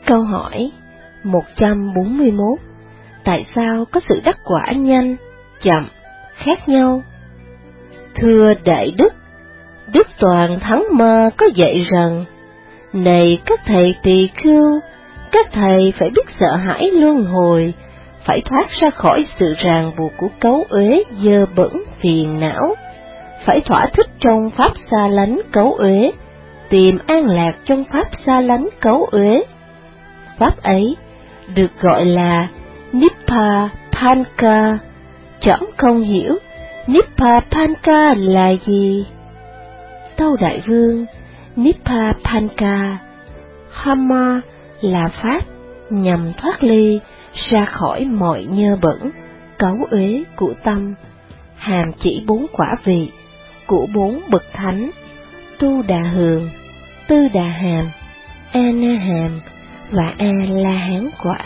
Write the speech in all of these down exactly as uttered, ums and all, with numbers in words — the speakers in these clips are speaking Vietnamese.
Câu hỏi một trăm bốn mươi mốt. Tại sao có sự đắc quả nhanh, chậm, khác nhau? Thưa Đại Đức, Đức Toàn Thắng Ma có dạy rằng, này các thầy tỳ khưu, các thầy phải biết sợ hãi luân hồi, phải thoát ra khỏi sự ràng buộc của cấu uế dơ bẩn phiền não, phải thỏa thích trong pháp xa lánh cấu uế, tìm an lạc trong pháp xa lánh cấu uế. Pháp ấy được gọi là Nippapanka. Trẫm không hiểu Nippapanka là gì. Tâu Đại Vương, Nippapanka Hama là pháp nhằm thoát ly ra khỏi mọi nhơ bẩn, cấu uế của tâm, hàm chỉ bốn quả vị của bốn bậc thánh: Tu Đà Hường, Tư Đà Hàm, A Na Hàm và A La Hán quả.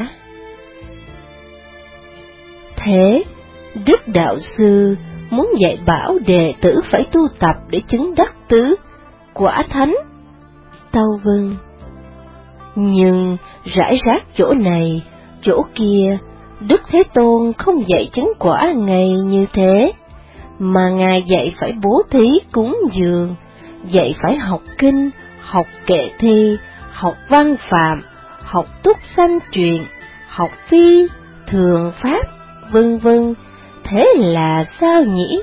Thế, Đức Đạo Sư muốn dạy bảo đệ tử phải tu tập để chứng đắc tứ quả thánh. Tâu Vâng. Nhưng rải rác chỗ này, chỗ kia, Đức Thế Tôn không dạy chứng quả ngay như thế, mà Ngài dạy phải bố thí cúng dường, dạy phải học kinh, học kệ thi, học văn phạm, học túc sanh truyền, học phi, thường pháp, vân vân. Thế là sao nhỉ?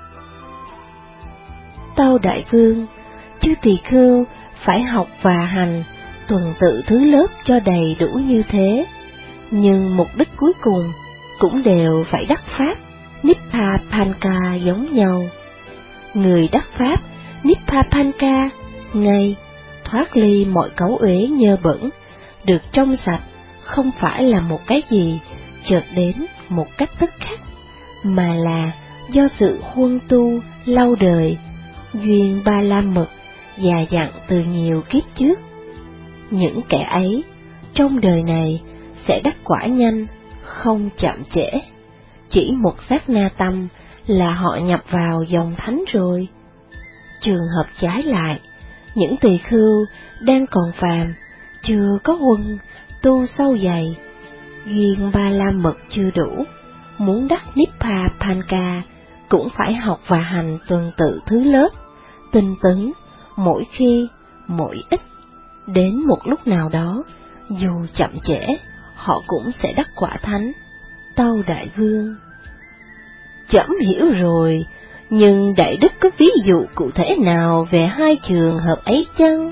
Tâu Đại Vương, chư tỳ khưu phải học và hành tuần tự thứ lớp cho đầy đủ như thế, nhưng mục đích cuối cùng cũng đều phải đắc pháp Nippapanka giống nhau. Người đắc pháp Nippapanka ngay thoát ly mọi cấu uế nhơ bẩn, được trong sạch, không phải là một cái gì chợt đến một cách tức khắc, mà là do sự huân tu lâu đời, duyên ba la mật già dặn từ nhiều kiếp trước. Những kẻ ấy trong đời này sẽ đắc quả nhanh, không chậm trễ. Chỉ một sát na tâm là họ nhập vào dòng thánh rồi. Trường hợp trái lại, những tỳ khưu đang còn phàm, chưa có huân tu sâu dày, duyên ba la mật chưa đủ, muốn đắc Nippapanka cũng phải học và hành tuần tự thứ lớp, tinh tấn, mỗi khi, mỗi ít. Đến một lúc nào đó, dù chậm trễ, họ cũng sẽ đắc quả thánh. Tâu Đại Vương. Trẫm hiểu rồi, nhưng Đại Đức có ví dụ cụ thể nào về hai trường hợp ấy chăng?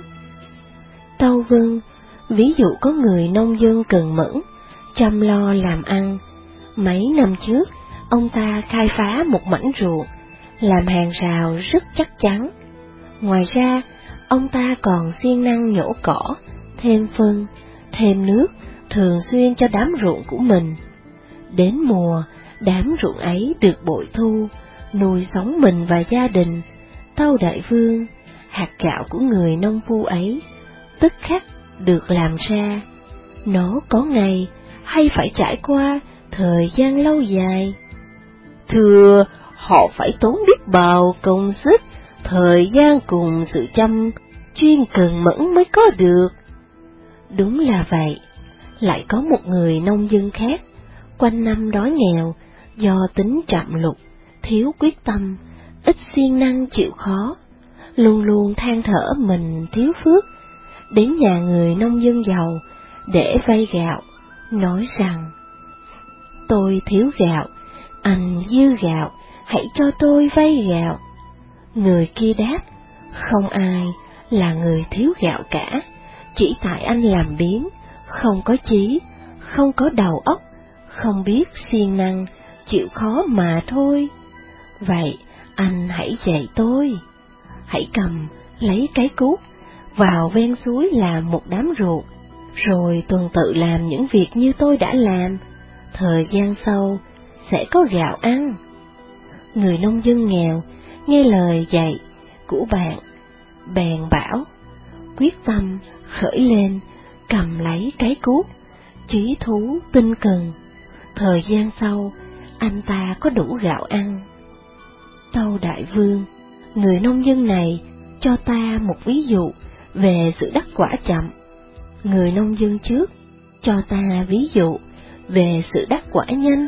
Tâu Vâng, ví dụ có người nông dân cần mẫn, chăm lo làm ăn. Mấy năm trước, ông ta khai phá một mảnh ruộng, làm hàng rào rất chắc chắn. Ngoài ra, ông ta còn siêng năng nhổ cỏ, thêm phân, thêm nước, thường xuyên cho đám ruộng của mình. Đến mùa, đám ruộng ấy được bội thu, nuôi sống mình và gia đình. Tâu Đại Vương, hạt gạo của người nông phu ấy tức khắc được làm ra. Nó có ngày hay phải trải qua thời gian lâu dài? Thưa, họ phải tốn biết bao công sức, thời gian cùng sự chăm chuyên cần mẫn mới có được. Đúng là vậy. Lại có một người nông dân khác, quanh năm đói nghèo, do tính trạm lục, thiếu quyết tâm, ít siêng năng chịu khó, luôn luôn than thở mình thiếu phước, đến nhà người nông dân giàu để vay gạo, nói rằng: tôi thiếu gạo, anh dư gạo, hãy cho tôi vay gạo. Người kia đáp: không ai là người thiếu gạo cả, chỉ tại anh làm biếng, không có chí, không có đầu óc, không biết siêng năng, chịu khó mà thôi. Vậy anh hãy dạy tôi. Hãy cầm lấy cái cuốc, vào ven suối làm một đám ruộng, rồi tuần tự làm những việc như tôi đã làm. Thời gian sau sẽ có gạo ăn. Người nông dân nghèo nghe lời dạy của bạn, bèn bảo, quyết tâm khởi lên, cầm lấy cái cuốc, chí thú tinh cần. Thời gian sau, anh ta có đủ gạo ăn. Tâu Đại Vương, người nông dân này cho ta một ví dụ về sự đắc quả chậm. Người nông dân trước cho ta ví dụ về sự đắc quả nhanh.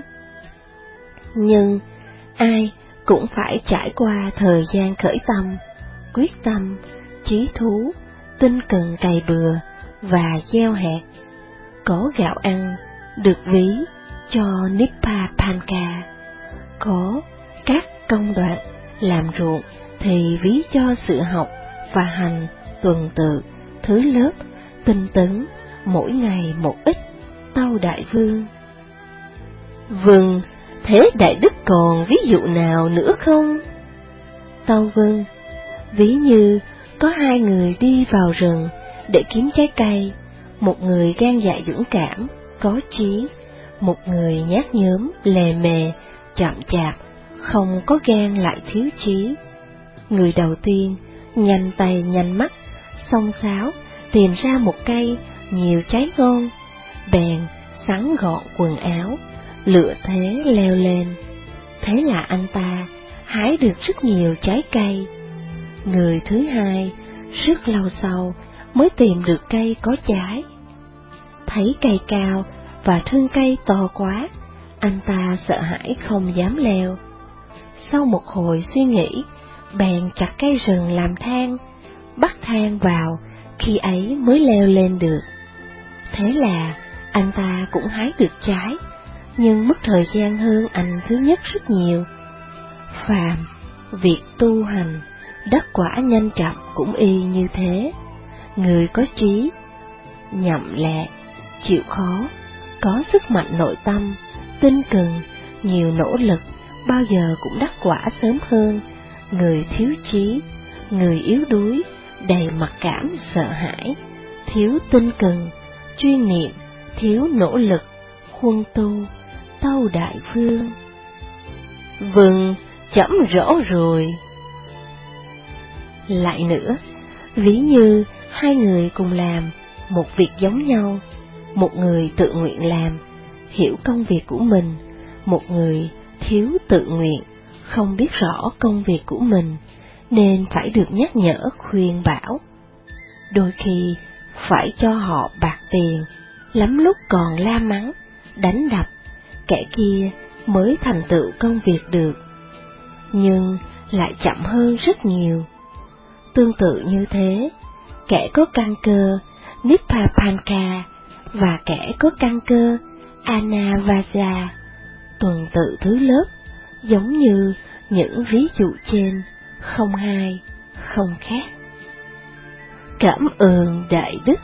Nhưng ai cũng phải trải qua thời gian khởi tâm, quyết tâm, chí thú, tinh cần cày bừa và gieo hạt. Có gạo ăn được ví cho Nippapanka, có các công đoạn làm ruộng thì ví cho sự học và hành tuần tự, thứ lớp, tinh tấn, mỗi ngày một ít. Tâu Đại Vương: Vâng, thế Đại Đức còn ví dụ nào nữa không? Tâu Vâng: Ví như có hai người đi vào rừng để kiếm trái cây, một người gan dạ dũng cảm, có chí, một người nhát nhớm, lề mề, chậm chạp, không có gan lại thiếu chí. Người đầu tiên nhanh tay nhanh mắt, xông xáo tìm ra một cây nhiều trái ngon, bèn sắn gọn quần áo, lựa thế leo lên. Thế là anh ta hái được rất nhiều trái cây. Người thứ hai rất lâu sau mới tìm được cây có trái. Thấy cây cao và thân cây to quá, anh ta sợ hãi không dám leo. Sau một hồi suy nghĩ, bèn chặt cây rừng làm thang, bắt thang vào, khi ấy mới leo lên được. Thế là anh ta cũng hái được trái, nhưng mất thời gian hơn anh thứ nhất rất nhiều. Phàm việc tu hành, đắc quả nhanh chậm cũng y như thế. Người có trí, nhậm lẹ, chịu khó, có sức mạnh nội tâm, tinh cần, nhiều nỗ lực, bao giờ cũng đắc quả sớm hơn người thiếu trí, người yếu đuối, đầy mặc cảm sợ hãi, thiếu tinh cần, chuyên niệm, thiếu nỗ lực, huân tu. Tâu Đại Vương: Vâng, trẫm rõ rồi. Lại nữa, ví như hai người cùng làm một việc giống nhau, một người tự nguyện làm, hiểu công việc của mình, một người thiếu tự nguyện, không biết rõ công việc của mình, nên phải được nhắc nhở khuyên bảo. Đôi khi phải cho họ bạc tiền, lắm lúc còn la mắng, đánh đập, kẻ kia mới thành tựu công việc được, nhưng lại chậm hơn rất nhiều. Tương tự như thế, kẻ có căn cơ Nippapanka và kẻ có căn cơ Anavasa tuần tự thứ lớp, giống như những ví dụ trên, không hai, không khác. Cảm ơn Đại Đức.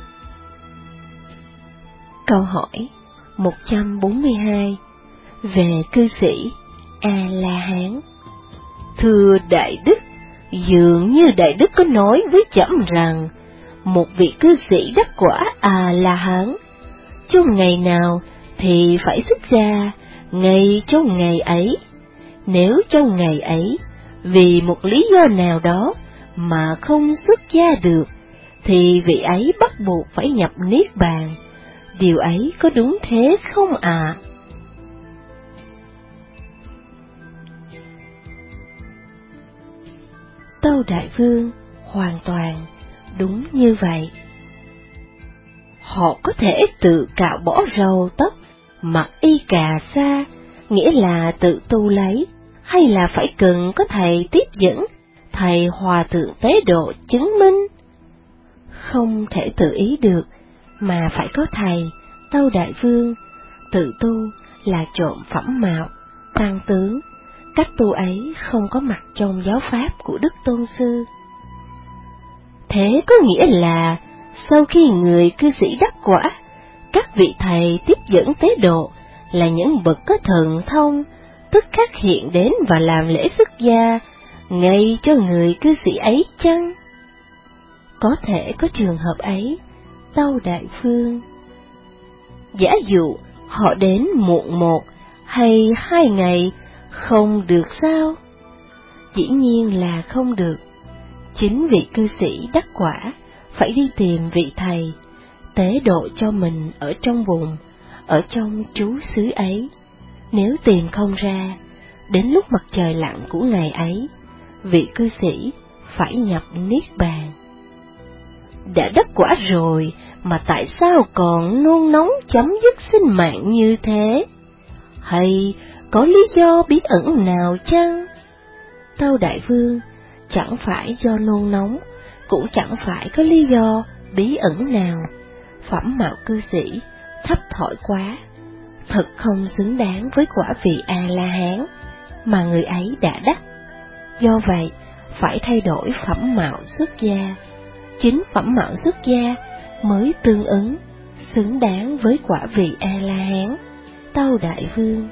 Câu hỏi một trăm bốn mươi hai về cư sĩ A-la-hán. Thưa Đại Đức, dường như Đại Đức có nói với trẫm rằng một vị cư sĩ đắc quả A-la-hán trong ngày nào thì phải xuất gia ngay trong ngày ấy. Nếu trong ngày ấy vì một lý do nào đó mà không xuất gia được, thì vị ấy bắt buộc phải nhập niết bàn. Điều ấy có đúng thế không ạ? À? Tâu Đại Vương: Hoàn toàn đúng như vậy. Họ có thể tự cạo bỏ râu tóc, mặc y cà sa, nghĩa là tự tu lấy, hay là phải cần có thầy tiếp dẫn, thầy hòa thượng tế độ chứng minh? Không thể tự ý được, mà phải có thầy. Tâu Đại Vương, tự tu là trộm phẩm mạo, tăng tướng, cách tu ấy không có mặt trong giáo pháp của Đức Tôn Sư. Thế có nghĩa là sau khi người cư sĩ đắc quả, các vị thầy tiếp dẫn tế độ là những bậc có thần thông, tức khắc hiện đến và làm lễ xuất gia ngay cho người cư sĩ ấy chăng? Có thể có trường hợp ấy, Tâu Đại Vương. Giả dụ họ đến muộn một hay hai ngày, không được sao? Dĩ nhiên là không được. Chính vị cư sĩ đắc quả phải đi tìm vị thầy, tế độ cho mình ở trong vùng, ở trong trú xứ ấy. Nếu tìm không ra, đến lúc mặt trời lặn của ngày ấy, vị cư sĩ phải nhập niết bàn. đã đắc quả rồi, mà tại sao còn nôn nóng chấm dứt sinh mạng như thế? Hay có lý do bí ẩn nào chăng? Tâu Đại Vương, chẳng phải do nôn nóng, cũng chẳng phải có lý do bí ẩn nào. Phẩm mạo cư sĩ thấp thỏi quá, thật không xứng đáng với quả vị A-la-hán mà người ấy đã đắc. Do vậy, phải thay đổi phẩm mạo xuất gia. Chính phẩm mạo xuất gia mới tương ứng, xứng đáng với quả vị A-la-hán. Tâu Đại Vương,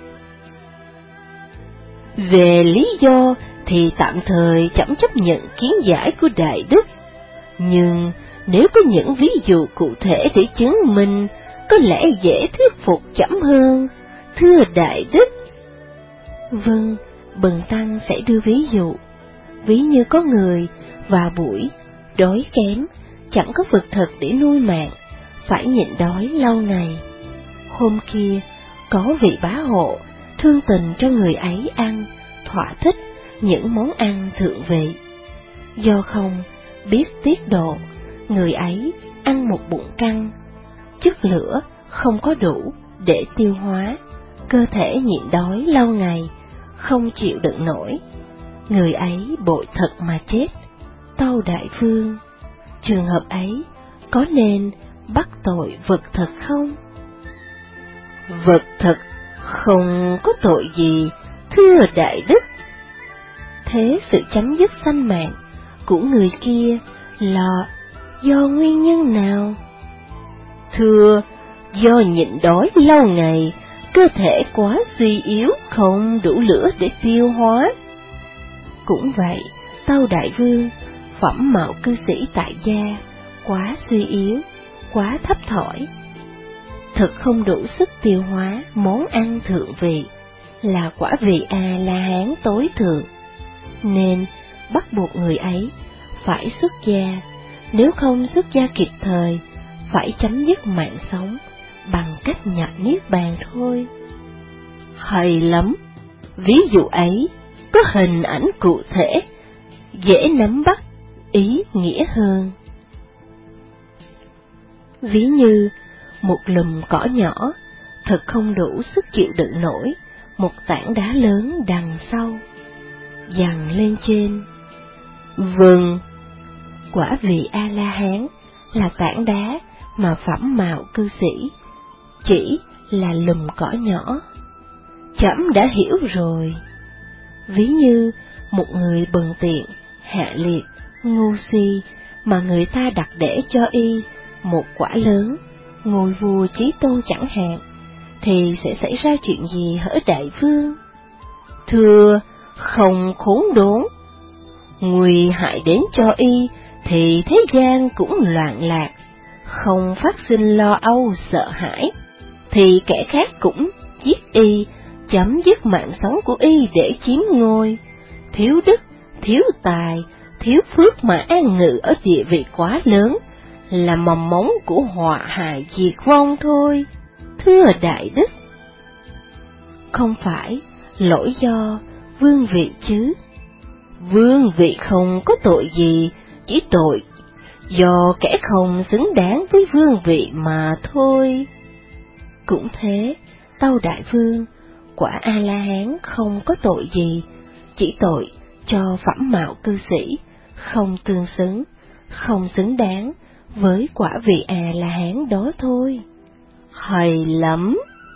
về lý do thì tạm thời chẳng chấp nhận kiến giải của Đại Đức, nhưng nếu có những ví dụ cụ thể để chứng minh, có lẽ dễ thuyết phục chậm hơn, thưa Đại Đức. Vâng, bần tăng sẽ đưa ví dụ. Ví như có người vào buổi đói kém, chẳng có vật thực để nuôi mạng, phải nhịn đói lâu ngày. Hôm kia, có vị bá hộ thương tình cho người ấy ăn, thỏa thích những món ăn thượng vị. Do không biết tiết độ, người ấy ăn một bụng căng, chất lửa không có đủ để tiêu hóa, cơ thể nhịn đói lâu ngày, không chịu đựng nổi. Người ấy bội thật mà chết. Tâu Đại Vương, trường hợp ấy có nên bắt tội vật thực không? Vật thực không có tội gì, thưa Đại Đức. Thế sự chấm dứt sanh mạng của người kia là do nguyên nhân nào? Thưa, do nhịn đói lâu ngày, cơ thể quá suy yếu, không đủ lửa để tiêu hóa. Cũng vậy, Tâu Đại Vương, phẩm mạo cư sĩ tại gia quá suy yếu, quá thấp thỏi, thực không đủ sức tiêu hóa món ăn thượng vị, là quả vị A-la-hán tối thượng, nên bắt buộc người ấy phải xuất gia. Nếu không xuất gia kịp thời, phải chấm dứt mạng sống bằng cách nhập niết bàn thôi. Hay lắm, ví dụ ấy có hình ảnh cụ thể, dễ nắm bắt ý nghĩa hơn. Ví như một lùm cỏ nhỏ, thật không đủ sức chịu đựng nổi một tảng đá lớn đằng sau, dằn lên trên. Vâng, quả vị A-la-hán là tảng đá mà phẩm mạo cư sĩ chỉ là lùm cỏ nhỏ. Trẫm đã hiểu rồi. Ví như một người bần tiện, hạ liệt, ngu si, mà người ta đặt để cho y một quả lớn, ngôi vua chí tôn chẳng hạn, thì sẽ xảy ra chuyện gì hỡi Đại Vương? Thưa, không khốn đốn. Nguy hại đến cho y thì thế gian cũng loạn lạc, không phát sinh lo âu sợ hãi, thì kẻ khác cũng giết y, chấm dứt mạng sống của y để chiếm ngôi. Thiếu đức, thiếu tài, thiếu phước mà an ngự ở địa vị quá lớn, là mầm mống của họa hại diệt vong thôi, thưa Đại Đức. Không phải lỗi do vương vị chứ. Vương vị không có tội gì, chỉ tội do kẻ không xứng đáng với vương vị mà thôi. Cũng thế, Tâu Đại Vương, quả A-la-hán không có tội gì, chỉ tội cho phẩm mạo cư sĩ không tương xứng, không xứng đáng với quả vị A-la-hán đó thôi. Hay lắm.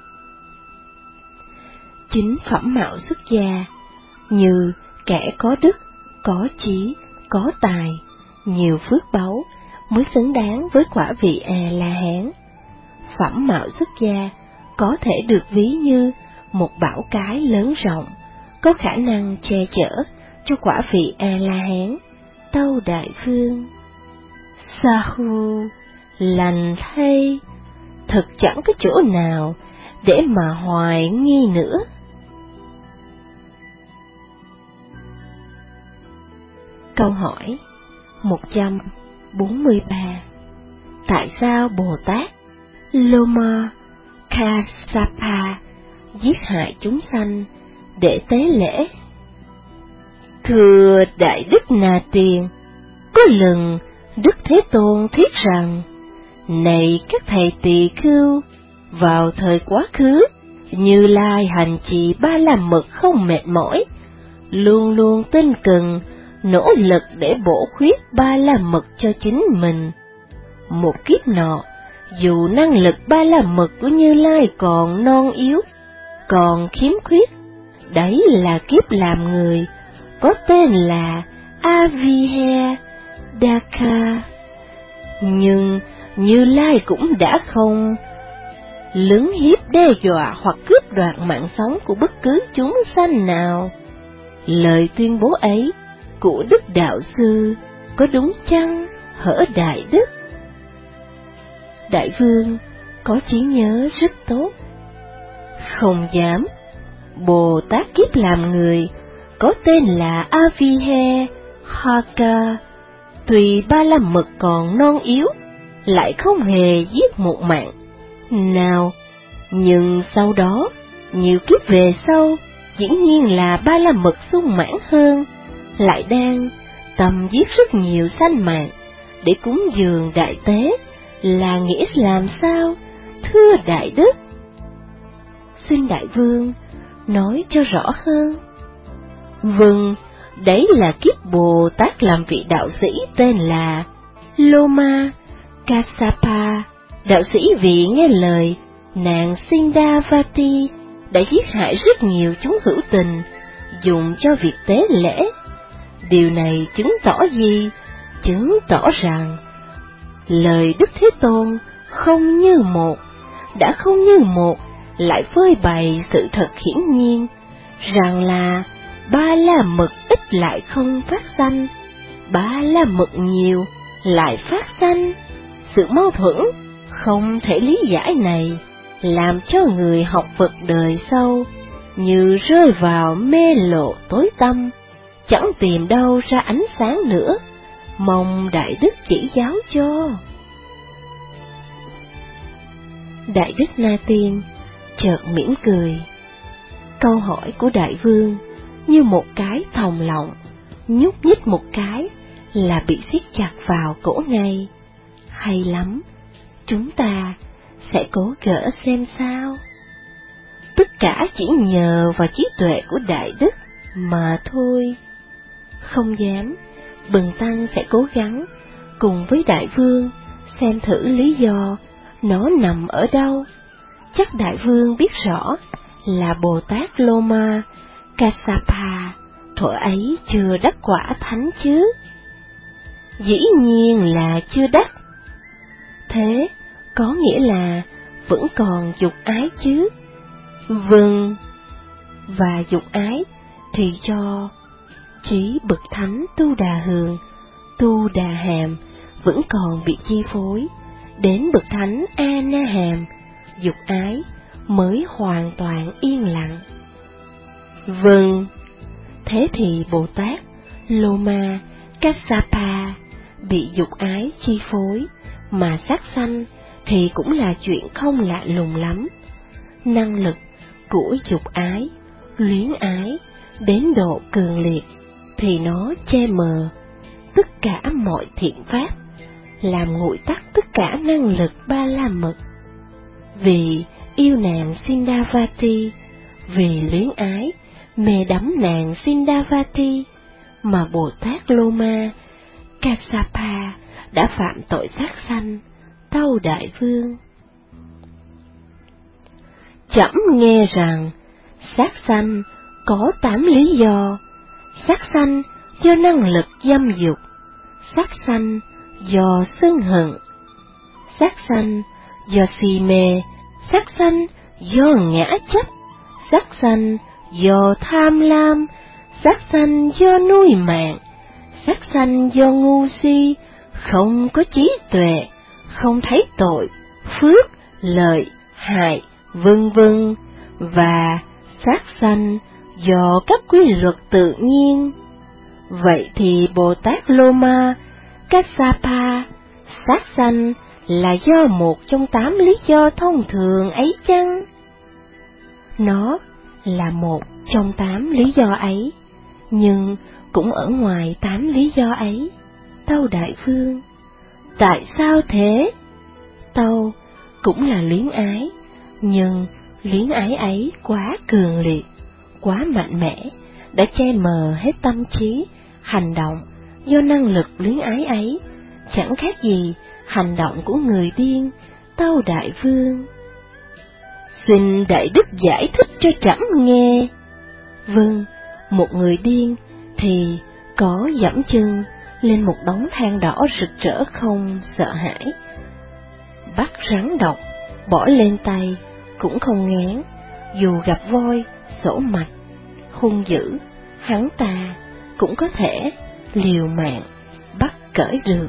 Chính phẩm mạo xuất gia, như kẻ có đức, có trí, có tài, nhiều phước báu, mới xứng đáng với quả vị A-la-hán. Phẩm mạo xuất gia có thể được ví như một bão cái lớn rộng, có khả năng che chở cho quả vị A-la-hán. Tâu Đại Vương, Sa-hu, lành thay, thật chẳng có chỗ nào để mà hoài nghi nữa. Câu hỏi một trăm bốn mươi ba. Tại sao Bồ Tát Loma Kassapa giết hại chúng sanh để tế lễ? Thưa Đại Đức Na Tiên, có lần Đức Thế Tôn thuyết rằng, này các thầy tỳ khưu, vào thời quá khứ, Như Lai hành trì ba la mật không mệt mỏi, luôn luôn tinh cần, nỗ lực để bổ khuyết ba la mật cho chính mình. Một kiếp nọ, dù năng lực ba la mật của Như Lai còn non yếu, còn khiếm khuyết, đấy là kiếp làm người, có tên là Avihe Daka. Nhưng Như Lai cũng đã không lấn hiếp đe dọa hoặc cướp đoạt mạng sống của bất cứ chúng sanh nào. Lời tuyên bố ấy của Đức Đạo Sư có đúng chăng, hỡi Đại Đức? Đại Vương có trí nhớ rất tốt. Không dám. Bồ Tát kiếp làm người có tên là Avihe Haka, tuy ba la mật còn non yếu, lại không hề giết một mạng nào, nhưng sau đó, nhiều kiếp về sau, dĩ nhiên là ba la mật sung mãn hơn, lại đang tầm giết rất nhiều sanh mạng để cúng dường đại tế, là nghĩa làm sao, thưa Đại Đức? Xin Đại Vương nói cho rõ hơn. Vâng, đấy là kiếp Bồ Tát làm vị đạo sĩ tên là Loma Kassapa. Đạo sĩ vì nghe lời nàng Sindavati đã giết hại rất nhiều chúng hữu tình, dùng cho việc tế lễ. Điều này chứng tỏ gì? Chứng tỏ rằng lời Đức Thế Tôn không như một, đã không như một, lại phơi bày sự thật hiển nhiên, rằng là ba la mật ít lại không phát sanh, ba la mật nhiều lại phát sanh. Sự mâu thuẫn không thể lý giải này làm cho người học Phật đời sau như rơi vào mê lộ tối tăm, chẳng tìm đâu ra ánh sáng nữa. Mong Đại Đức chỉ giáo cho. Đại Đức Na Tiên chợt mỉm cười. Câu hỏi của Đại Vương như một cái thòng lọng, nhúc nhích một cái là bị siết chặt vào cổ ngay. Hay lắm, chúng ta sẽ cố gỡ xem sao. Tất cả chỉ nhờ vào trí tuệ của Đại Đức mà thôi. Không dám, Bần Tăng sẽ cố gắng cùng với Đại Vương xem thử lý do nó nằm ở đâu. Chắc Đại Vương biết rõ là Bồ Tát Loma Kassapa thuở ấy chưa đắc quả thánh chứ? Dĩ nhiên là chưa đắc. Thế có nghĩa là vẫn còn dục ái chứ? Vâng, và dục ái thì cho chí bậc thánh Tu Đà Hường, Tu Đà Hàm vẫn còn bị chi phối, đến bậc thánh A Na Hàm, dục ái mới hoàn toàn yên lặng. Vâng, thế thì Bồ Tát Loma Kassapa bị dục ái chi phối mà sát sanh thì cũng là chuyện không lạ lùng lắm. Năng lực của dục ái, luyến ái đến độ cường liệt thì nó che mờ tất cả mọi thiện pháp, làm nguội tắt tất cả năng lực ba la mật. Vì yêu nàng Sindavati, vì luyến ái mê đắm nàng Sindavati mà Bồ Tát Loma Kassapa đã phạm tội sát sanh. Tâu Đại Vương, trẫm nghe rằng sát sanh có tám lý do: sát sanh do năng lực dâm dục, sát sanh do sân hận, sát sanh do si mê, sát sanh do ngã chấp, sát sanh do tham lam, sát sanh do nuôi mạng, sát sanh do ngu si, không có trí tuệ, không thấy tội, phước, lợi, hại, vân vân, và sát sanh do các quy luật tự nhiên. Vậy thì Bồ Tát Loma Kassapa sát sanh là do một trong tám lý do thông thường ấy chăng? Nó là một trong tám lý do ấy, nhưng cũng ở ngoài tám lý do ấy. Tâu Đại Vương, Tại sao thế? Tâu cũng là luyến ái, nhưng luyến ái ấy quá cường liệt, quá mạnh mẽ, đã che mờ hết tâm trí, hành động do năng lực luyến ái ấy, chẳng khác gì hành động của người điên. Tâu đại vương, xin đại đức giải thích cho trẫm nghe. Vâng, một người điên thì có dẫm chân lên một đống than đỏ rực rỡ không sợ hãi, bắt rắn độc bỏ lên tay cũng không ngán, dù gặp voi sổ mạch hung dữ, hắn ta cũng có thể liều mạng bắt cởi được.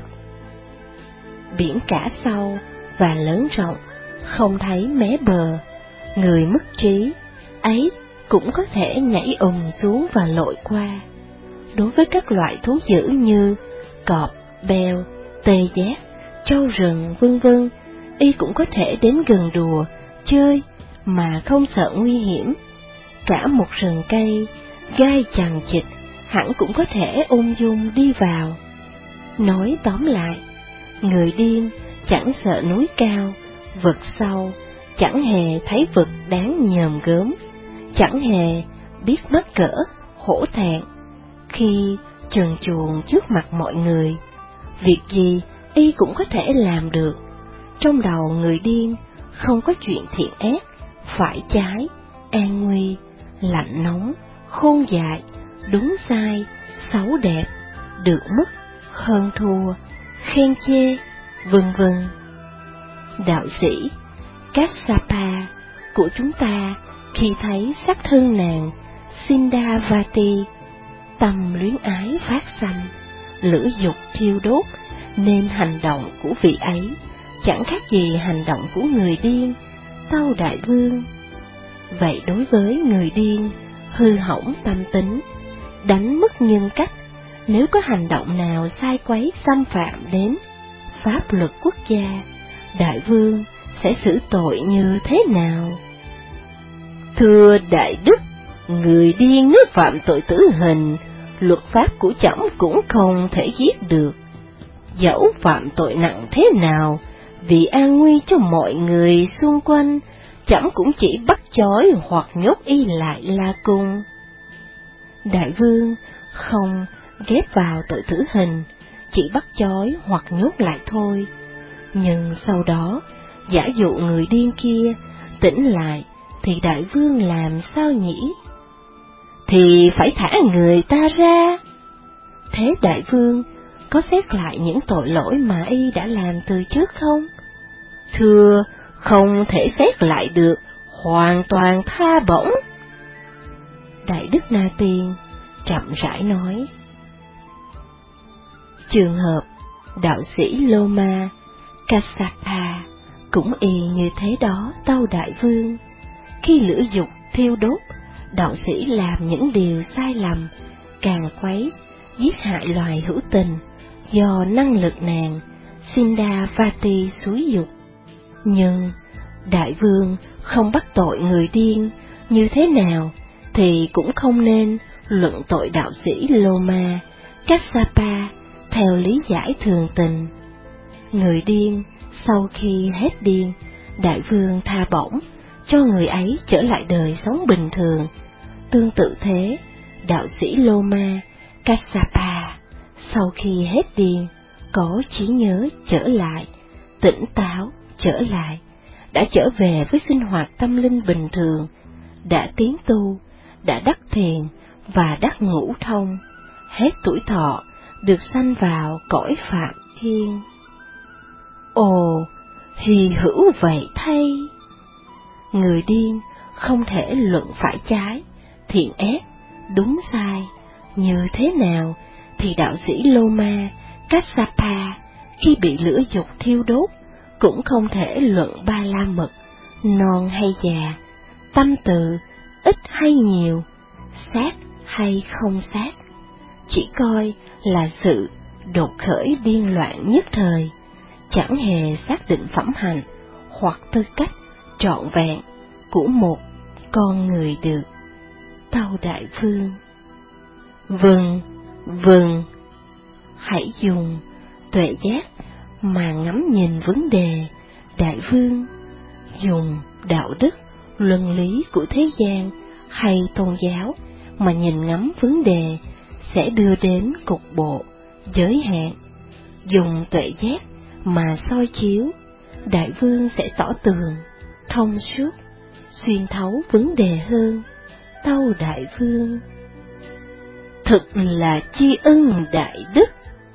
Biển cả sâu và lớn rộng, không thấy mé bờ, người mất trí ấy cũng có thể nhảy ùm xuống và lội qua. Đối với các loại thú dữ như cọp, beo, tê giác, trâu rừng vân vân, y cũng có thể đến gần đùa, chơi mà không sợ nguy hiểm. Cả một rừng cây, gai chằng chịt, hẳn cũng có thể ung dung đi vào. Nói tóm lại, người điên chẳng sợ núi cao, vực sâu, chẳng hề thấy vực đáng nhòm gớm, chẳng hề biết mắc cỡ, hổ thẹn khi trần truồng trước mặt mọi người. Việc gì y cũng có thể làm được. Trong đầu người điên không có chuyện thiện ác, phải trái, an nguy, lạnh nóng, khôn dại, đúng sai, xấu đẹp, được mất, hơn thua, khen chê, vân vân. Đạo sĩ Kassapa của chúng ta khi thấy sắc thân nàng Sindhavati, tâm luyến ái phát sanh, lửa dục thiêu đốt, nên hành động của vị ấy chẳng khác gì hành động của người điên. Tâu đại vương, vậy đối với người điên hư hỏng tâm tính, đánh mất nhân cách, nếu có hành động nào sai quấy xâm phạm đến pháp luật quốc gia, đại vương sẽ xử tội như thế nào? Thưa đại đức, người điên nếu phạm tội tử hình, luật pháp của trẫm cũng không thể giết được. Dẫu phạm tội nặng thế nào, vì an nguy cho mọi người xung quanh, trẫm cũng chỉ bắt trói hoặc nhốt y lại là cùng. Đại vương không ghép vào tội tử hình, chỉ bắt trói hoặc nhốt lại thôi. Nhưng sau đó, giả dụ người điên kia tỉnh lại, thì đại vương làm sao nhỉ? Thì phải thả người ta ra. Thế đại vương có xét lại những tội lỗi mà y đã làm từ trước không? Thưa, không thể xét lại được, hoàn toàn tha bổng. Đại đức Na Tiên chậm rãi nói. Trường hợp đạo sĩ Loma Kassapa cũng y như thế đó, tâu đại vương. Khi lửa dục thiêu đốt, đạo sĩ làm những điều sai lầm, càng quấy, giết hại loài hữu tình, do năng lực nàng Sindhavati xúi dục. Nhưng đại vương không bắt tội người điên, như thế nào thì cũng không nên luận tội đạo sĩ Loma Kassapa theo lý giải thường tình. Người điên sau khi hết điên, đại vương tha bổng, cho người ấy trở lại đời sống bình thường. Tương tự thế, đạo sĩ Loma Kassapa sau khi hết điên, có trí nhớ trở lại, tỉnh táo trở lại, đã trở về với sinh hoạt tâm linh bình thường, đã tiến tu, đã đắc thiền và đắc ngũ thông, hết tuổi thọ được sanh vào cõi Phạm Thiên. Ồ, hy hữu vậy thay! Người điên không thể luận phải trái, thiện ác, đúng sai, như thế nào thì đạo sĩ Loma Kassapa khi bị lửa dục thiêu đốt cũng không thể luận ba la mật, non hay già, tâm từ, ít hay nhiều, sát hay không sát, chỉ coi là sự đột khởi điên loạn nhất thời, chẳng hề xác định phẩm hạnh hoặc tư cách trọn vẹn của một con người được. Tâu đại vương, vâng, vâng, hãy dùng tuệ giác mà ngắm nhìn vấn đề, đại vương dùng đạo đức, luân lý của thế gian hay tôn giáo mà nhìn ngắm vấn đề sẽ đưa đến cục bộ, giới hạn. Dùng tuệ giác mà soi chiếu, đại vương sẽ tỏ tường, thông suốt, xuyên thấu vấn đề hơn. Tâu đại vương, thực là tri ân đại đức.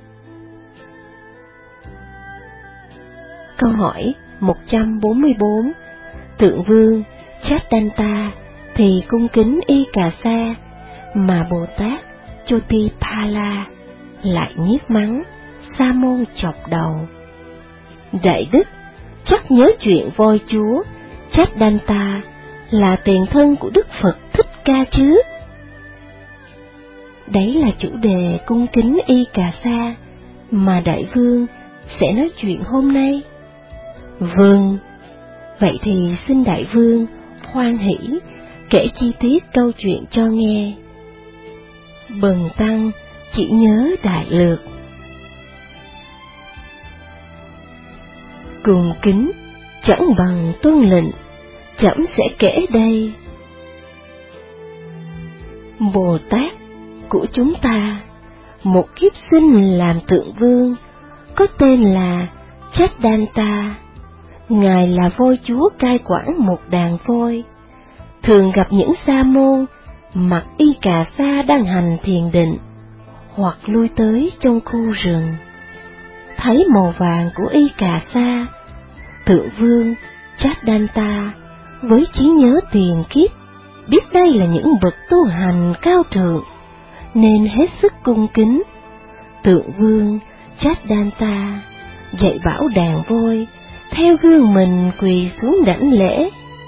Câu hỏi một trăm bốn mươi bốn. Tượng vương Chaddanta thì cung kính Y Cà Sa, mà Bồ Tát Chotipala lại nhiếc mắng Sa môn chọc đầu. Đại đức chắc nhớ chuyện voi chúa Chaddanta là tiền thân của Đức Phật Thích Ca chứ? Đấy là chủ đề cung kính Y Cà Sa mà đại vương sẽ nói chuyện hôm nay. Vâng, vậy thì xin đại vương hoan hỷ kể chi tiết câu chuyện cho nghe. Bần tăng chỉ nhớ đại lược. Cùng kính chẳng bằng tuân lệnh, trẫm sẽ kể đây. Bồ Tát của chúng ta, một kiếp sinh làm tượng vương, có tên là Chaddanta. Ngài là voi chúa cai quản một đàn voi, thường gặp những sa môn mặc Y Cà Sa đang hành thiền định, hoặc lui tới trong khu rừng. Thấy màu vàng của Y Cà Sa, tượng vương Chaddanta với trí nhớ tiền kiếp, biết đây là những bậc tu hành cao thượng, nên hết sức cung kính. Tượng vương Chaddanta dạy bảo đàn voi theo gương mình quỳ xuống đảnh lễ.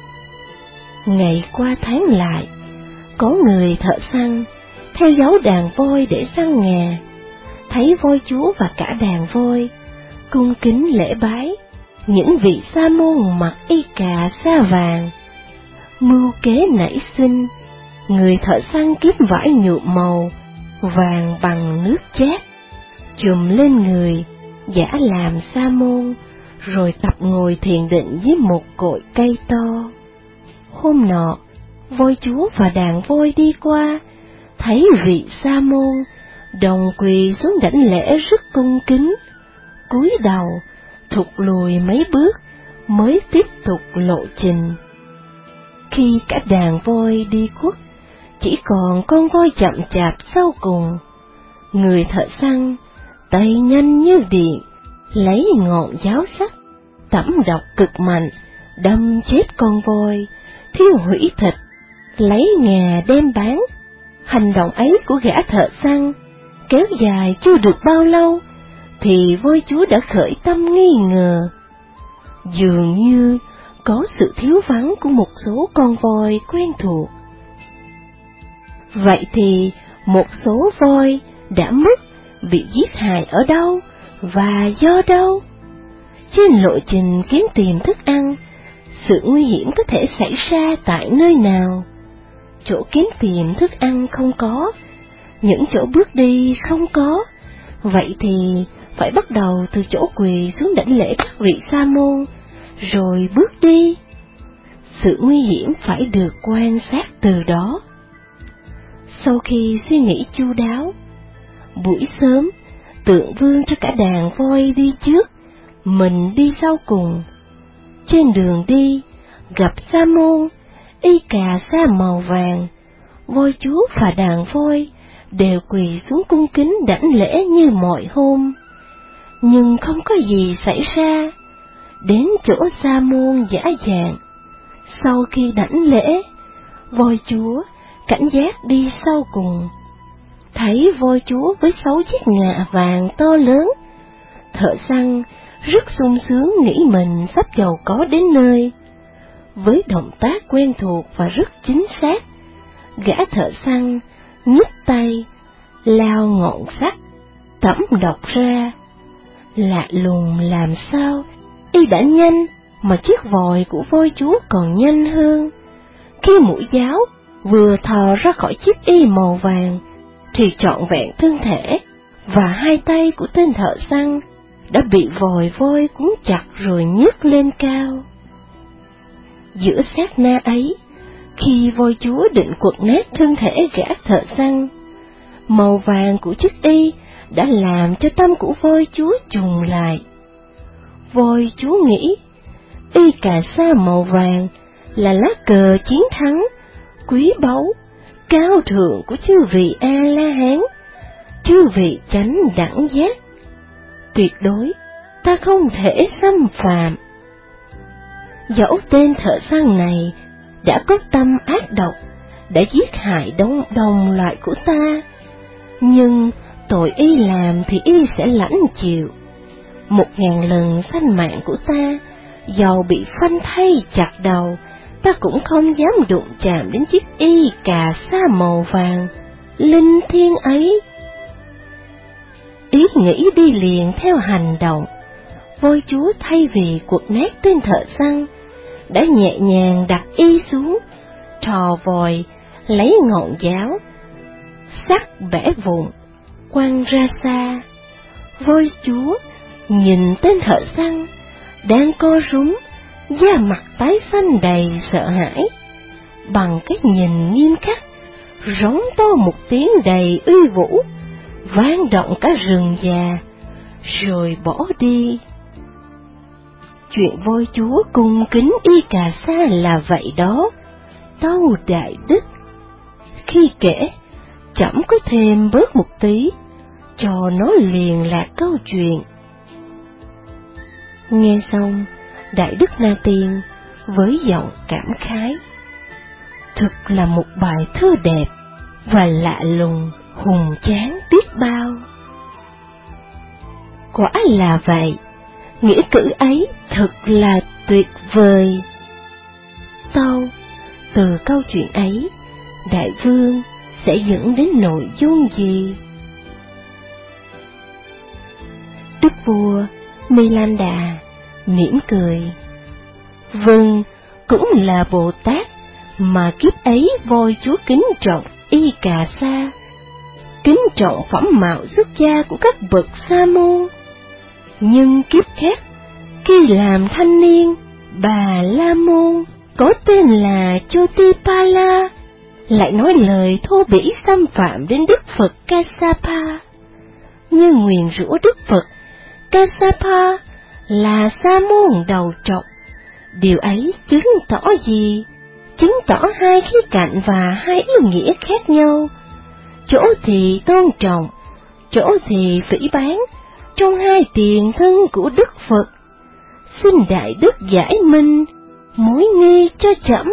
Ngày qua tháng lại, có người thợ săn theo dấu đàn voi để săn ngà, thấy voi chúa và cả đàn voi, cung kính lễ bái những vị sa môn mặc Y Cà Sa vàng. Mưu kế nảy sinh, người thợ săn kiếm vải nhuộm màu vàng bằng nước chát, chùm lên người, giả làm sa môn, rồi tập ngồi thiền định dưới một cội cây to. Hôm nọ, voi chúa và đàn voi đi qua, thấy vị sa môn, đồng quỳ xuống đảnh lễ rất cung kính, cúi đầu, thụt lùi mấy bước, mới tiếp tục lộ trình. Khi cả đàn voi đi khuất, chỉ còn con voi chậm chạp sau cùng. Người thợ săn, tay nhanh như điện, lấy ngọn giáo sắc, tẩm độc cực mạnh, đâm chết con voi, thiêu hủy thịt, lấy ngà đem bán. Hành động ấy của gã thợ săn kéo dài chưa được bao lâu, thì voi chúa đã khởi tâm nghi ngờ. Dường như có sự thiếu vắng của một số con voi quen thuộc. Vậy thì một số voi đã mất, bị giết hại ở đâu và do đâu? Trên lộ trình kiếm tìm thức ăn, sự nguy hiểm có thể xảy ra tại nơi nào? Chỗ kiếm tìm thức ăn không có, những chỗ bước đi không có, vậy thì phải bắt đầu từ chỗ quỳ xuống đảnh lễ các vị sa môn, rồi bước đi. Sự nguy hiểm phải được quan sát từ đó. Sau khi suy nghĩ chu đáo, buổi sớm, tượng vương cho cả đàn voi đi trước, mình đi sau cùng. Trên đường đi, gặp sa môn, Y Cà Sa màu vàng, voi chúa và đàn voi đều quỳ xuống cung kính đảnh lễ như mọi hôm. Nhưng không có gì xảy ra. Đến chỗ sa môn giả dạng, sau khi đảnh lễ, voi chúa cảnh giác đi sau cùng. Thấy voi chúa với sáu chiếc ngà vàng to lớn, thợ săn rất sung sướng nghĩ mình sắp giàu có đến nơi. Với động tác quen thuộc và rất chính xác, gã thợ săn nhấc tay, lao ngọn sắt, tẩm độc ra. Lạ lùng làm sao, y đã nhanh mà chiếc vòi của voi chúa còn nhanh hơn. Khi mũi giáo vừa thò ra khỏi chiếc y màu vàng, thì trọn vẹn thân thể và hai tay của tên thợ săn đã bị vòi voi cuốn chặt rồi nhấc lên cao. Giữa sát na ấy, khi voi chúa định quật nát thân thể gã thợ săn, màu vàng của chiếc y đã làm cho tâm của voi chúa trùng lại. Voi chúa nghĩ, y cà sa màu vàng là lá cờ chiến thắng, quý báu, cao thượng của chư vị A-la-hán, chư vị chánh đẳng giác. Tuyệt đối, ta không thể xâm phạm. Dẫu tên thợ săn này đã có tâm ác độc, đã giết hại đồng, đồng loại của ta, nhưng tội y làm thì y sẽ lãnh chịu. Một ngàn lần sanh mạng của ta, dầu bị phanh thay chặt đầu, ta cũng không dám đụng chạm đến chiếc y cà sa màu vàng linh thiêng ấy. Ý nghĩ đi liền theo hành động, voi chúa thay vì quật nát tên thợ săn, đã nhẹ nhàng đặt y xuống, trò vòi, lấy ngọn giáo, sắc bẻ vụn, quăng ra xa. Voi chúa nhìn tên thợ săn, đang co rúm, da mặt tái xanh đầy sợ hãi, bằng cái nhìn nghiêm khắc, rống to một tiếng đầy uy vũ, vang động cả rừng già, rồi bỏ đi. Chuyện voi chúa cung kính y cà sa là vậy đó, tâu đại đức. Khi kể, chậm có thêm bớt một tí, cho nó liền lạc câu chuyện. Nghe xong, Đại Đức Na Tiên với giọng cảm khái: thực là một bài thơ đẹp và lạ lùng, hùng tráng biết bao. Quả là vậy, nghĩa cử ấy thật là tuyệt vời. Tâu, từ câu chuyện ấy, Đại Vương sẽ dẫn đến nội dung gì? Đức vua Milanda mỉm cười: vâng, cũng là Bồ Tát mà kiếp ấy voi chúa kính trọng y cà sa, kính trọng phẩm mạo xuất gia của các bậc sa môn. Nhưng kiếp khác, khi làm thanh niên, Bà La Môn có tên là Chotipala lại nói lời thô bỉ xâm phạm đến Đức Phật Kassapa, như nguyền rủa Đức Phật Kassapa là sa môn đầu trọc. Điều ấy chứng tỏ gì? Chứng tỏ hai khía cạnh và hai ý nghĩa khác nhau. Chỗ thì tôn trọng, chỗ thì phỉ báng trong hai tiền thân của Đức Phật. Xin Đại Đức giải minh mối nghi cho trẫm.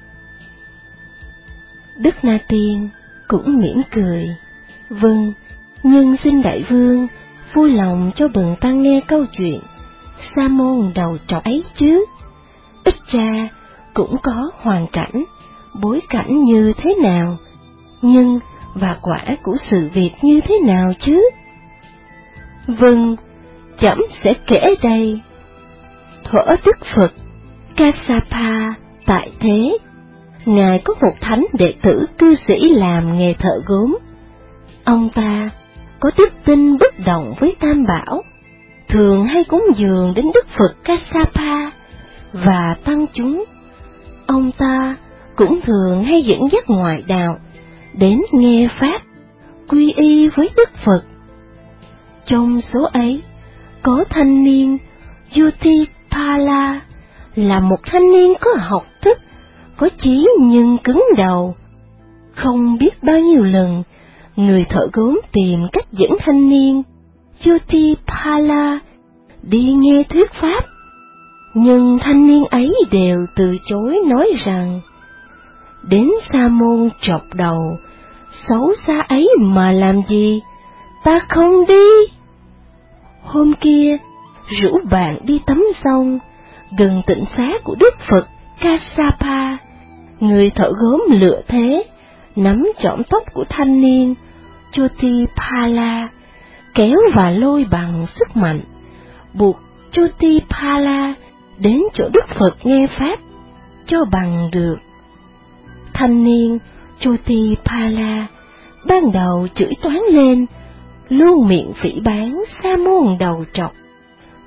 Đức Na Tiên cũng mỉm cười: vâng, nhưng xin Đại Vương vui lòng cho bần tăng nghe câu chuyện sa môn đầu trọc ấy chứ. Ít ra cũng có hoàn cảnh, bối cảnh như thế nào, nhưng và quả của sự việc như thế nào chứ? Vâng, trẫm sẽ kể đây. Thuở Đức Phật Kassapa tại thế, Ngài có một thánh đệ tử cư sĩ làm nghề thợ gốm. Ông ta có đức tin bất động với Tam Bảo, thường hay cúng dường đến Đức Phật Kassapa và tăng chúng. Ông ta cũng thường hay dẫn dắt ngoại đạo đến nghe pháp, quy y với Đức Phật. Trong số ấy có thanh niên Yutipala, là một thanh niên có học thức, có trí nhưng cứng đầu. Không biết bao nhiêu lần, người thợ gốm tìm cách dẫn thanh niên Yutipala đi nghe thuyết pháp, nhưng thanh niên ấy đều từ chối, nói rằng: đến sa môn trọc đầu xấu xa ấy mà làm gì, ta không đi. Hôm kia rủ bạn đi tắm sông gần tịnh xá của Đức Phật Kassapa. Người thợ gốm lựa thế, nắm chỏm tóc của thanh niên Chotipala, kéo và lôi bằng sức mạnh, buộc Chotipala đến chỗ Đức Phật nghe pháp cho bằng được. Thanh niên Chotipala ban đầu chửi toán lên, luôn miệng phỉ báng sa môn đầu trọc,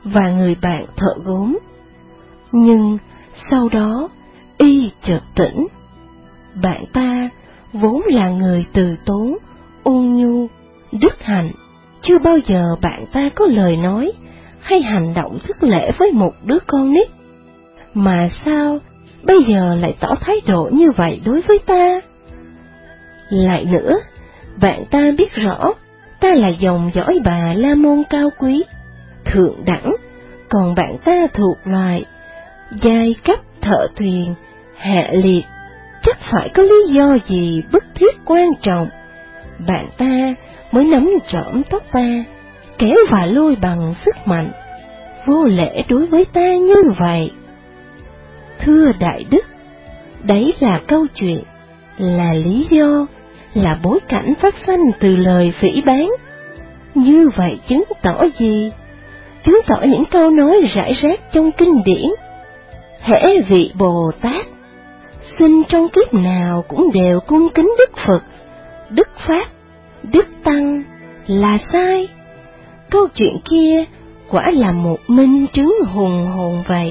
và người bạn thợ gốm. Nhưng sau đó, y chợt tỉnh. Bạn ta vốn là người từ tốn, ôn nhu, đức hạnh, chưa bao giờ bạn ta có lời nói hay hành động thất lễ với một đứa con nít. Mà sao bây giờ lại tỏ thái độ như vậy đối với ta? Lại nữa, bạn ta biết rõ ta là dòng dõi bà La Môn cao quý, thượng đẳng, còn bạn ta thuộc loài giai cấp thợ thuyền, hạ liệt, chắc phải có lý do gì bức thiết quan trọng. Bạn ta mới nắm trõm tóc ta, kéo và lôi bằng sức mạnh, vô lễ đối với ta như vậy. Thưa Đại Đức, đấy là câu chuyện, là lý do, là bối cảnh phát sanh từ lời phỉ báng. Như vậy chứng tỏ gì? Chứng tỏ những câu nói rải rác trong kinh điển. Hễ vị Bồ Tát, sinh trong kiếp nào cũng đều cung kính Đức Phật, Đức Pháp, Đức Tăng là sai. Câu chuyện kia quả là một minh chứng hùng hồn vậy.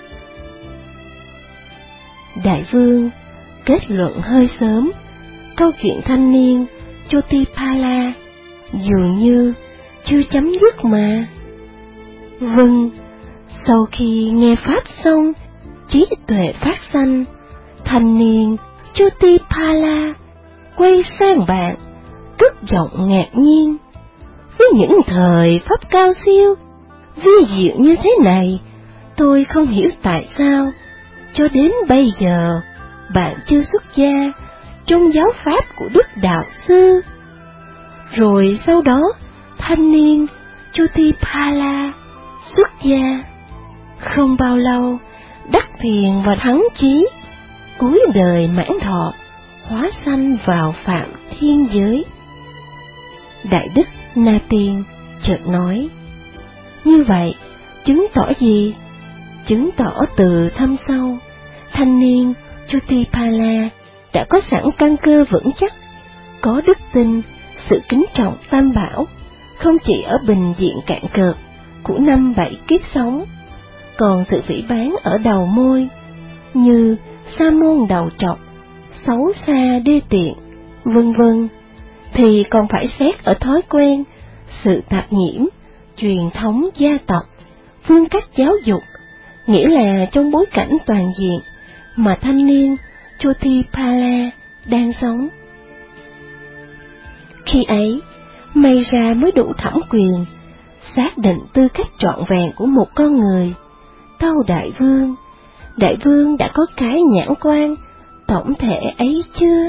Đại vương kết luận hơi sớm, câu chuyện thanh niên Chotipala dường như chưa chấm dứt mà. Vâng, sau khi nghe Pháp xong, trí tuệ phát sanh, thanh niên Chotipala quay sang bạn, cất giọng ngạc nhiên. Với những thời Pháp cao siêu, vi diệu như thế này, tôi không hiểu tại sao, cho đến bây giờ, bạn chưa xuất gia trong giáo Pháp của Đức Đạo Sư. Rồi sau đó, thanh niên Chotipala xuất gia. Không bao lâu, đắc thiền và thắng chí, cuối đời mãn thọ, hóa sanh vào phạm thiên giới. Đại Đức Na Tiên chợt nói, như vậy, chứng tỏ gì? Chứng tỏ từ thâm sâu, thanh niên Chotipala đã có sẵn căn cơ vững chắc, có đức tin, sự kính trọng Tam Bảo, không chỉ ở bình diện cạn cợt của năm bảy kiếp sống, còn sự phỉ báng ở đầu môi, như sa môn đầu trọc, xấu xa đê tiện, vân vân, thì còn phải xét ở thói quen, sự tạp nhiễm, truyền thống gia tộc, phương cách giáo dục, nghĩa là trong bối cảnh toàn diện mà thanh niên Chotipala đang sống. Khi ấy, may ra mới đủ thẩm quyền xác định tư cách trọn vẹn của một con người. Tâu Đại Vương, Đại Vương đã có cái nhãn quan tổng thể ấy chưa?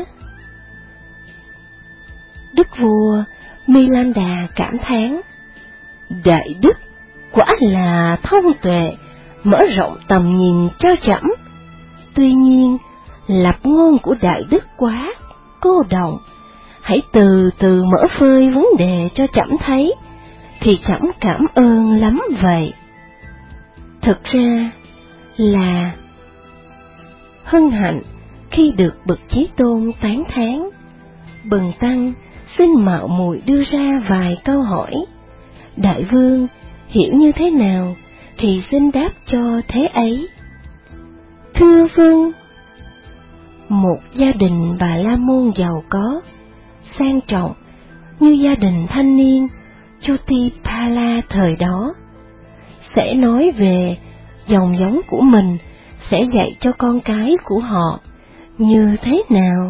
Đức vua Milanda cảm thán, Đại Đức quả là thông tuệ, mở rộng tầm nhìn cho trẫm. Tuy nhiên, lập ngôn của Đại Đức quá cô đọng, hãy từ từ mở phơi vấn đề cho trẫm thấy, thì trẫm cảm ơn lắm vậy. Thực ra là hân hạnh khi được bậc Chí Tôn tán thán. Bần tăng xin mạo muội đưa ra vài câu hỏi. Đại vương hiểu như thế nào thì xin đáp cho thế ấy. Thưa vương, một gia đình Bà La Môn giàu có, sang trọng như gia đình thanh niên Chotipala thời đó, sẽ nói về dòng giống của mình, sẽ dạy cho con cái của họ như thế nào?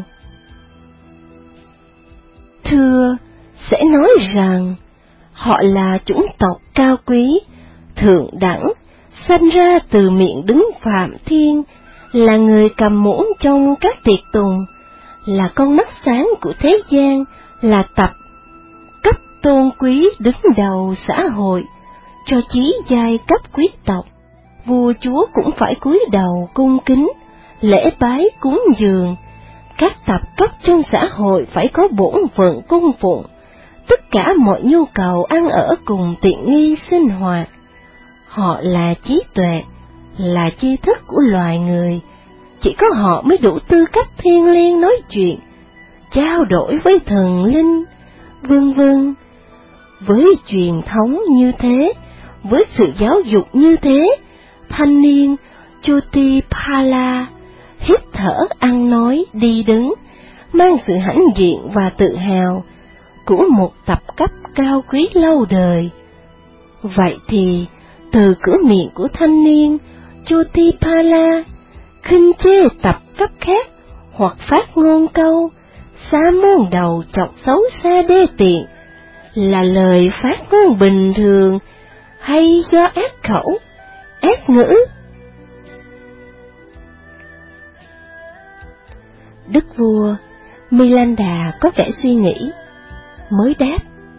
Thưa, sẽ nói rằng họ là chủng tộc cao quý, thượng đẳng, sanh ra từ miệng đứng Phạm Thiên, là người cầm muỗng trong các tiệc tùng, là con mắt sáng của thế gian, là tập cấp tôn quý đứng đầu xã hội, cho chí giai cấp quý tộc, vua chúa cũng phải cúi đầu cung kính, lễ bái cúng dường. Các tập cấp trong xã hội phải có bổn phận cung phụng, tất cả mọi nhu cầu ăn ở cùng tiện nghi sinh hoạt. Họ là trí tuệ, là tri thức của loài người, chỉ có họ mới đủ tư cách thiêng liêng nói chuyện, trao đổi với thần linh, vân vân. Với truyền thống như thế, với sự giáo dục như thế, thanh niên Chotipala hít thở ăn nói đi đứng, mang sự hãnh diện và tự hào của một tập cấp cao quý lâu đời. Vậy thì, từ cửa miệng của thanh niên Chotipala, khinh chê tập cấp khác hoặc phát ngôn câu sa môn đầu chọc xấu xa đê tiện là lời phát ngôn bình thường hay do ác khẩu, ác ngữ? Đức vua Milanda có vẻ suy nghĩ, mới đáp: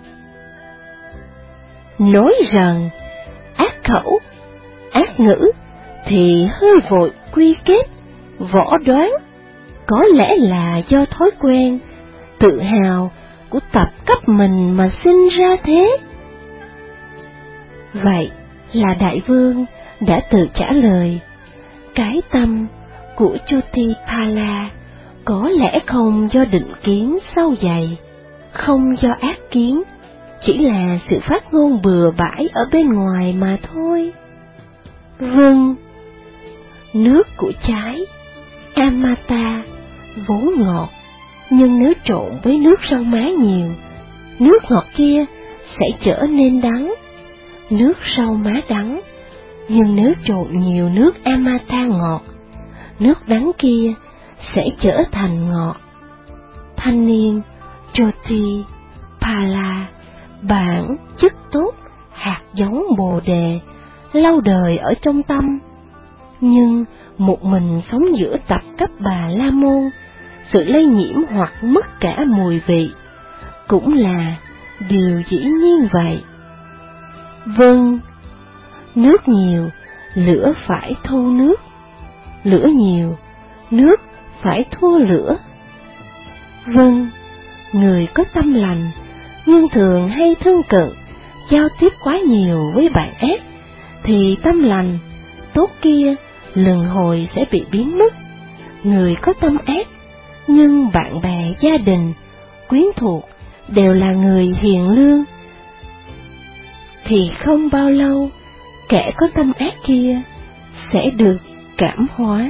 nói rằng ác khẩu, ác ngữ thì hơi vội quy kết, võ đoán, có lẽ là do thói quen, tự hào của tập cấp mình mà sinh ra thế. Vậy là đại vương đã tự trả lời, cái tâm của Chotipala có lẽ không do định kiến sâu dày, không do ác kiến, chỉ là sự phát ngôn bừa bãi ở bên ngoài mà thôi. Vâng, nước của trái Amata vốn ngọt, nhưng nếu trộn với nước rau má nhiều, nước ngọt kia sẽ trở nên đắng. Nước rau má đắng, nhưng nếu trộn nhiều nước Amata ngọt, nước đắng kia sẽ trở thành ngọt. Thanh niên Chotipala bản chất tốt, hạt giống bồ đề, lâu đời ở trong tâm. Nhưng một mình sống giữa tập cấp Bà La Môn, sự lây nhiễm hoặc mất cả mùi vị cũng là điều dĩ nhiên vậy. Vâng, nước nhiều, lửa phải thu nước, lửa nhiều, nước phải thua lửa. Vâng, người có tâm lành, nhưng thường hay thân cận, giao tiếp quá nhiều với bạn ác, thì tâm lành, tốt kia lần hồi sẽ bị biến mất. Người có tâm ác, nhưng bạn bè, gia đình, quyến thuộc đều là người hiền lương, thì không bao lâu, kẻ có tâm ác kia sẽ được cảm hóa.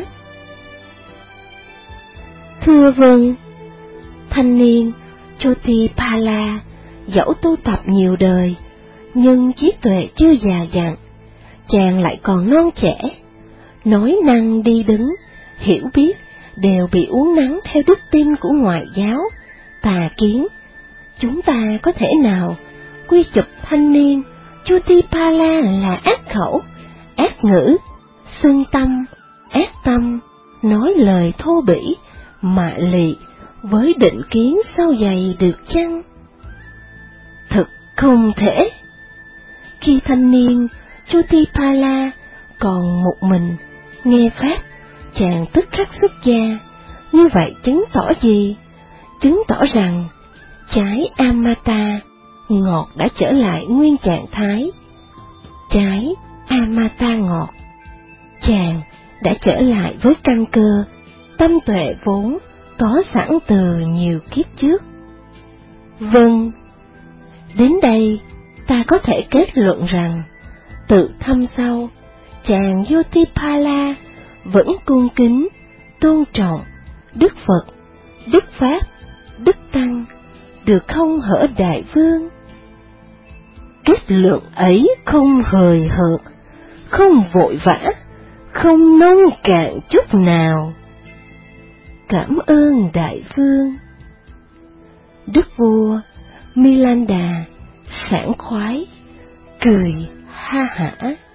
Thưa vâng, thanh niên Chotipala dẫu tu tập nhiều đời, nhưng trí tuệ chưa già dặn, chàng lại còn non trẻ, nói năng đi đứng, hiểu biết đều bị uốn nắn theo đức tin của ngoại giáo, tà kiến. Chúng ta có thể nào quy chụp thanh niên Chotipala là ác khẩu, ác ngữ, xưng tâm, ác tâm, nói lời thô bỉ, mạ lị với định kiến sâu dày được chăng? Thực không thể. Khi thanh niên Chotipala còn một mình nghe pháp, chàng tức khắc xuất gia. Như vậy chứng tỏ gì? Chứng tỏ rằng trái Amata ngọt đã trở lại nguyên trạng thái. Trái Amata ngọt, chàng đã trở lại với căn cơ, tâm tuệ vốn có sẵn từ nhiều kiếp trước. Vâng, đến đây ta có thể kết luận rằng, tự thâm sâu, chàng Chotipala vẫn cung kính, tôn trọng Đức Phật, Đức Pháp, Đức Tăng, được không hở đại vương? Kết luận ấy không hời hợt, không vội vã, không nông cạn chút nào. Cảm ơn đại vương. Đức vua Milanda sảng khoái cười ha hả.